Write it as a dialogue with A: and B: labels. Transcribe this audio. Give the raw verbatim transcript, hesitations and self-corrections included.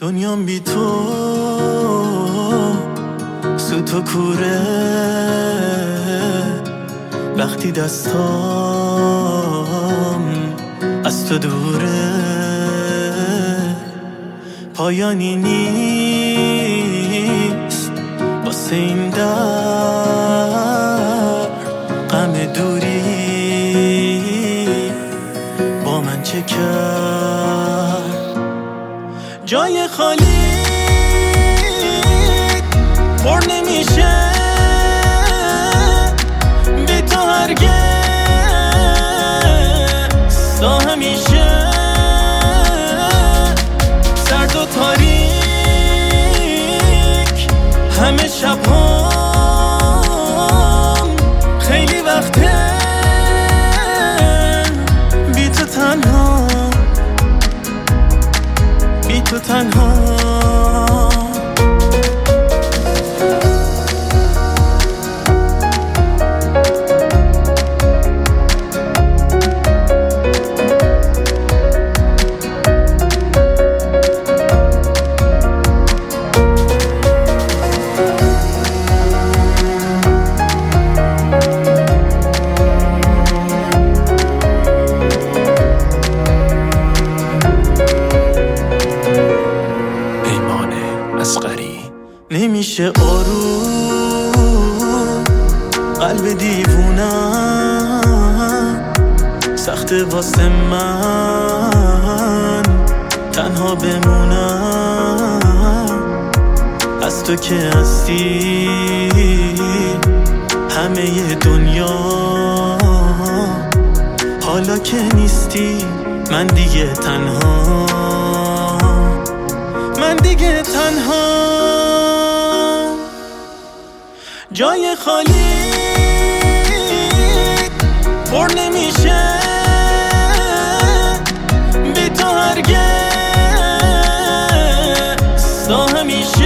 A: دنیام بی تو سوت و کوره، وقتی دستام از تو دوره، پایانی نیست واسه این در غم دوری با من چه کرد. جای خالی پر نمیشه بی تو هرگز، تا همیشه سرد و تاریک همه شب هم خیلی وقته بی تو تنها، بی تو تنها. نمیشه آروم قلب دیوونم، سخته واسه من تنها بمونم. از تو که هستی همه دنیا، حالا که نیستی من دیگه تنها، من دیگه تنها. جای خالی پر نمیشه بی تو هرگز، تا همیشه